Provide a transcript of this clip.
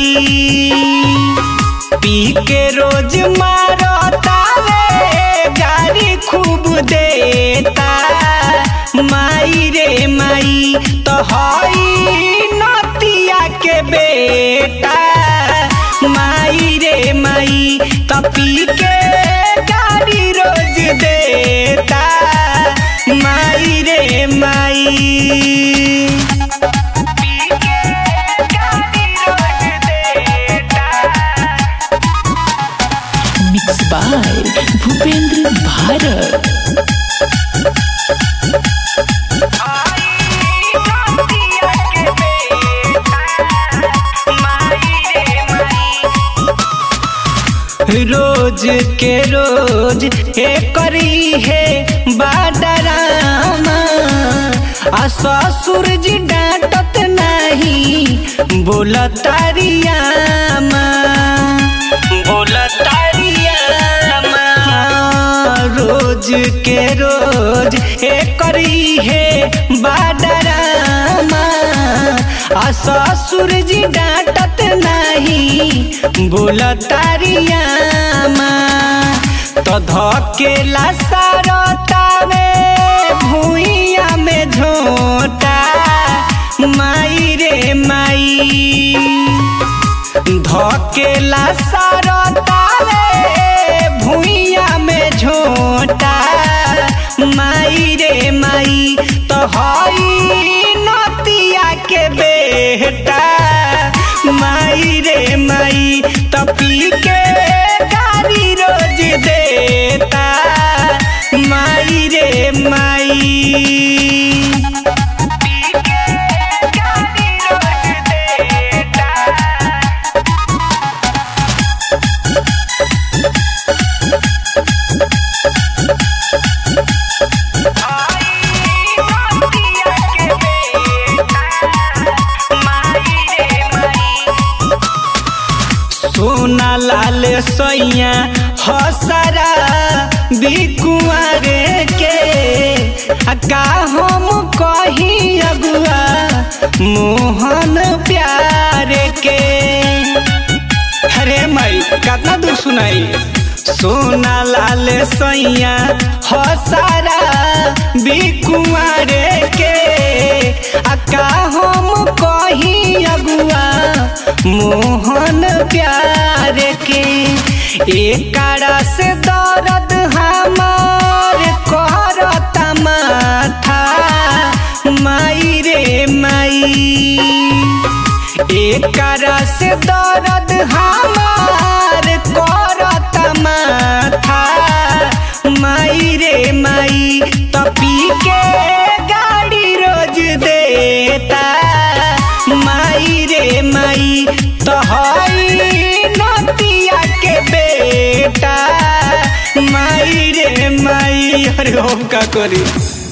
पी के रोज मारता रे गाड़ी खूब देता माई रे माई तो हई नतिया के बेटा माई रे माई तो पी के गाड़ी रोज देता माई रे माई। Mix by Bhupendra Bharat. रोज के रोज हे करी है बाडरामा आ ससुर जी डांटत नहीं बोलतारिया रोज के रोज हे करी है बाडरामा आ ससुर जी डांटत नहीं बोलतारिया तो धकेला सारतावे भुइया में झोंटा माई रे माई धकेला सारतावे भुइया में झोंटा माई रे माई तो हई नतिया के बेटा माई रे माई तो पी के गाड़ी रोज देता माई रे माई। सोना लाल सैया हसरा बिकुआरे के का हम कही अगुआ मोहन प्यारे के। अरे माई कितना दूर सुनाई सोना लाल सैया हसरा बिकुआरे के का हम कही अगुआ मोहन प्यार के। एकरा से दर्द हमार करता माथा माई रे माई एकरा से दर्द हमार करता माथा माई रे माई तो पी के गाड़ी रोज देता माई रे माई तो हई नतिया के बेटा माई रे माई। अरे हम का करी।